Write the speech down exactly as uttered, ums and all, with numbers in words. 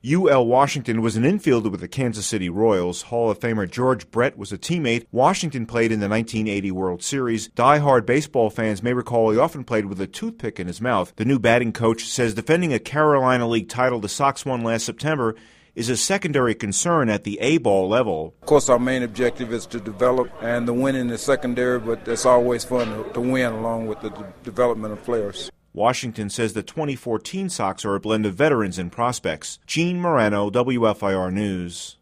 U L Washington was an infielder with the Kansas City Royals. Hall of Famer George Brett was a teammate. Washington played in the nineteen eighty World Series. Die-hard baseball fans may recall he often played with a toothpick in his mouth. The new batting coach says defending a Carolina League title the Sox won last September is a secondary concern at the A-ball level. Of course, our main objective is to develop, and the winning is secondary, but it's always fun to, to win along with the d- development of players. Washington says the twenty fourteen Sox are a blend of veterans and prospects. Gene Morano, W F I R News.